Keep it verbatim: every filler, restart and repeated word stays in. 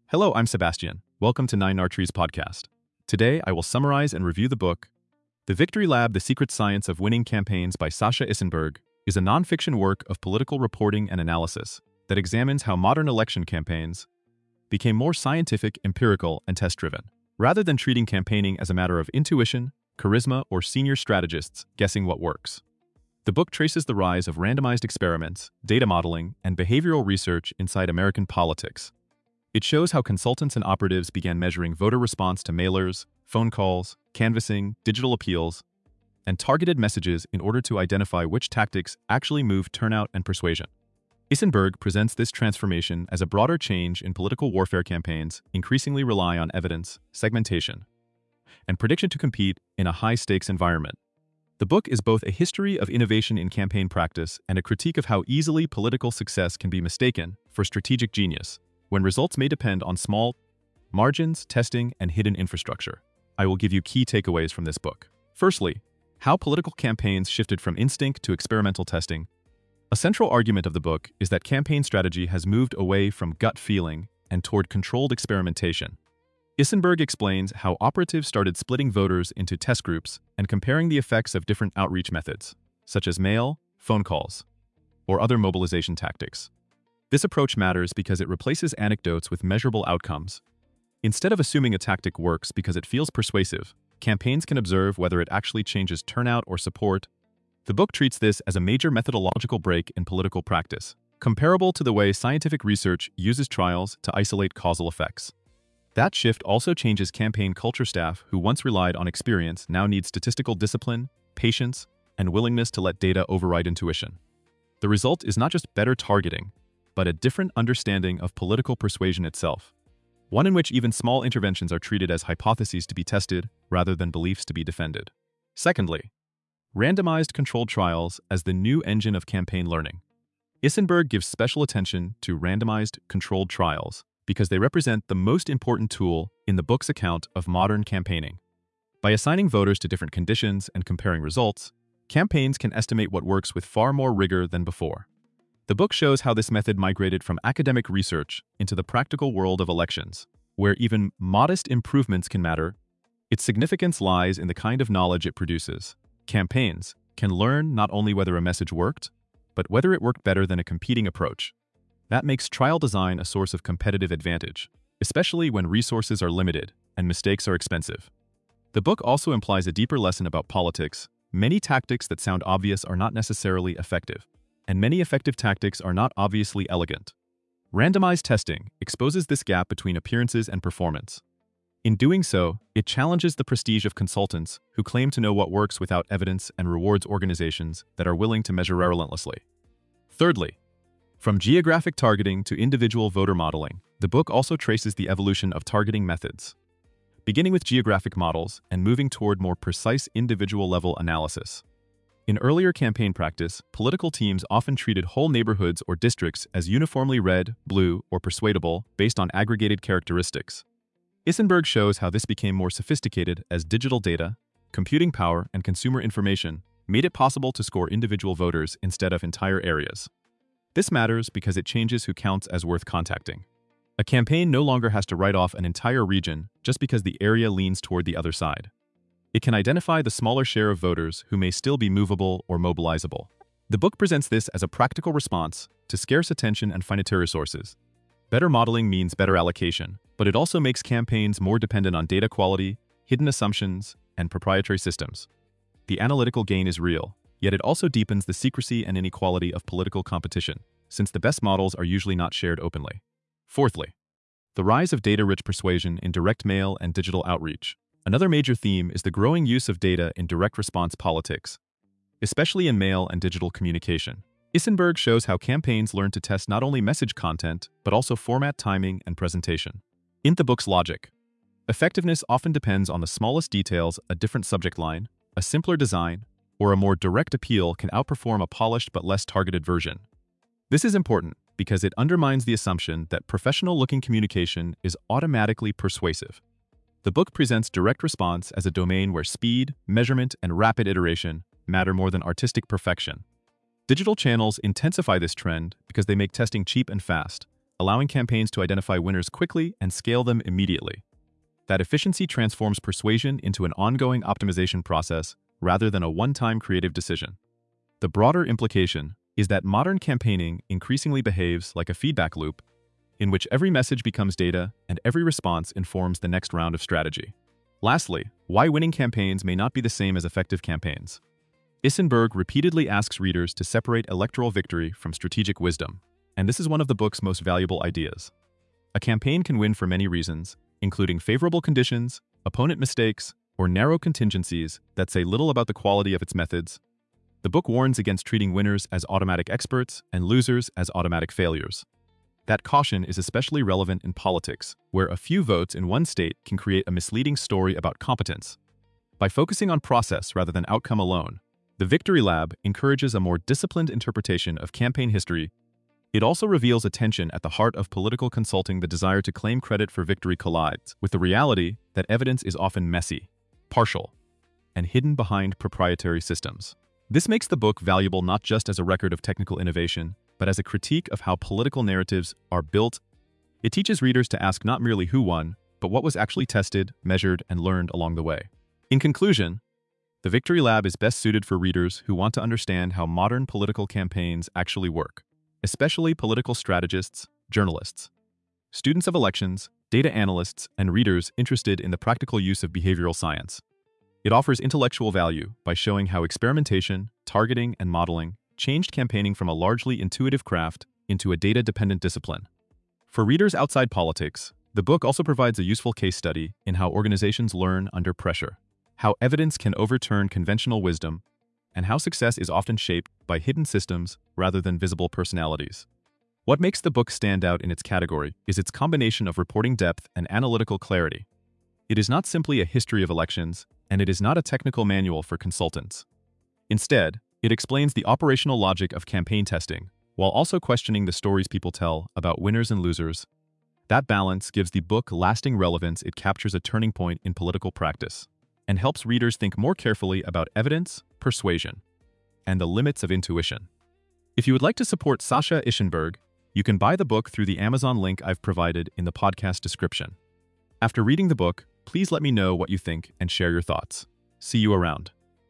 Hello, I'm Sebastian. Welcome to Nine Archery's podcast. Today, I will summarize and review the book. The Victory Lab, The Secret Science of Winning Campaigns by Sasha Issenberg is a nonfiction work of political reporting and analysis that examines how modern election campaigns became more scientific, empirical, and test-driven, rather than treating campaigning as a matter of intuition, charisma, or senior strategists guessing what works. The book traces the rise of randomized experiments, data modeling, and behavioral research inside American politics. It shows how consultants and operatives began measuring voter response to mailers, phone calls, canvassing, digital appeals, and targeted messages in order to identify which tactics actually moved turnout and persuasion. Issenberg presents this transformation as a broader change in political warfare campaigns increasingly rely on evidence, segmentation, and prediction to compete in a high-stakes environment. The book is both a history of innovation in campaign practice and a critique of how easily political success can be mistaken for strategic genius, when results may depend on small margins, testing, and hidden infrastructure. I will give you key takeaways from this book. Firstly, how political campaigns shifted from instinct to experimental testing. A central argument of the book is that campaign strategy has moved away from gut feeling and toward controlled experimentation. Issenberg explains how operatives started splitting voters into test groups and comparing the effects of different outreach methods, such as mail, phone calls, or other mobilization tactics. This approach matters because it replaces anecdotes with measurable outcomes. Instead of assuming a tactic works because it feels persuasive, campaigns can observe whether it actually changes turnout or support. The book treats this as a major methodological break in political practice, comparable to the way scientific research uses trials to isolate causal effects. That shift also changes campaign culture. Staff who once relied on experience now need statistical discipline, patience, and willingness to let data override intuition. The result is not just better targeting, but a different understanding of political persuasion itself, one in which even small interventions are treated as hypotheses to be tested rather than beliefs to be defended. Secondly, randomized controlled trials as the new engine of campaign learning. Issenberg gives special attention to randomized controlled trials because they represent the most important tool in the book's account of modern campaigning. By assigning voters to different conditions and comparing results, campaigns can estimate what works with far more rigor than before. The book shows how this method migrated from academic research into the practical world of elections, where even modest improvements can matter. Its significance lies in the kind of knowledge it produces. Campaigns can learn not only whether a message worked, but whether it worked better than a competing approach. That makes trial design a source of competitive advantage, especially when resources are limited and mistakes are expensive. The book also implies a deeper lesson about politics. Many tactics that sound obvious are not necessarily effective, and many effective tactics are not obviously elegant. Randomized testing exposes this gap between appearances and performance. In doing so, it challenges the prestige of consultants who claim to know what works without evidence and rewards organizations that are willing to measure relentlessly. Thirdly, from geographic targeting to individual voter modeling, the book also traces the evolution of targeting methods, beginning with geographic models and moving toward more precise individual-level analysis. In earlier campaign practice, political teams often treated whole neighborhoods or districts as uniformly red, blue, or persuadable based on aggregated characteristics. Issenberg shows how this became more sophisticated as digital data, computing power, and consumer information made it possible to score individual voters instead of entire areas. This matters because it changes who counts as worth contacting. A campaign no longer has to write off an entire region just because the area leans toward the other side. It can identify the smaller share of voters who may still be movable or mobilizable. The book presents this as a practical response to scarce attention and finite resources. Better modeling means better allocation, but it also makes campaigns more dependent on data quality, hidden assumptions, and proprietary systems. The analytical gain is real, yet it also deepens the secrecy and inequality of political competition, since the best models are usually not shared openly. Fourthly, the rise of data-rich persuasion in direct mail and digital outreach. Another major theme is the growing use of data in direct response politics, especially in mail and digital communication. Issenberg shows how campaigns learn to test not only message content, but also format, timing, and presentation. In the book's logic, effectiveness often depends on the smallest details. A different subject line, a simpler design, or a more direct appeal can outperform a polished but less targeted version. This is important because it undermines the assumption that professional-looking communication is automatically persuasive. The book presents direct response as a domain where speed, measurement, and rapid iteration matter more than artistic perfection. Digital channels intensify this trend because they make testing cheap and fast, allowing campaigns to identify winners quickly and scale them immediately. That efficiency transforms persuasion into an ongoing optimization process rather than a one-time creative decision. The broader implication is that modern campaigning increasingly behaves like a feedback loop in which every message becomes data and every response informs the next round of strategy. Lastly, why winning campaigns may not be the same as effective campaigns. Isenberg repeatedly asks readers to separate electoral victory from strategic wisdom, and this is one of the book's most valuable ideas. A campaign can win for many reasons, including favorable conditions, opponent mistakes, or narrow contingencies that say little about the quality of its methods. The book warns against treating winners as automatic experts and losers as automatic failures. That caution is especially relevant in politics, where a few votes in one state can create a misleading story about competence. By focusing on process rather than outcome alone, the Victory Lab encourages a more disciplined interpretation of campaign history. It also reveals a tension at the heart of political consulting: the desire to claim credit for victory collides with the reality that evidence is often messy, partial, and hidden behind proprietary systems. This makes the book valuable not just as a record of technical innovation, but as a critique of how political narratives are built. It teaches readers to ask not merely who won, but what was actually tested, measured, and learned along the way. In conclusion, the Victory Lab is best suited for readers who want to understand how modern political campaigns actually work, especially political strategists, journalists, students of elections, data analysts, and readers interested in the practical use of behavioral science. It offers intellectual value by showing how experimentation, targeting, and modeling changed campaigning from a largely intuitive craft into a data-dependent discipline. For readers outside politics, the book also provides a useful case study in how organizations learn under pressure, how evidence can overturn conventional wisdom, and how success is often shaped by hidden systems rather than visible personalities. What makes the book stand out in its category is its combination of reporting depth and analytical clarity. It is not simply a history of elections, and it is not a technical manual for consultants. Instead, it explains the operational logic of campaign testing, while also questioning the stories people tell about winners and losers. That balance gives the book lasting relevance. It captures a turning point in political practice and helps readers think more carefully about evidence, persuasion, and the limits of intuition. If you would like to support Sasha Issenberg, you can buy the book through the Amazon link I've provided in the podcast description. After reading the book, please let me know what you think and share your thoughts. See you around.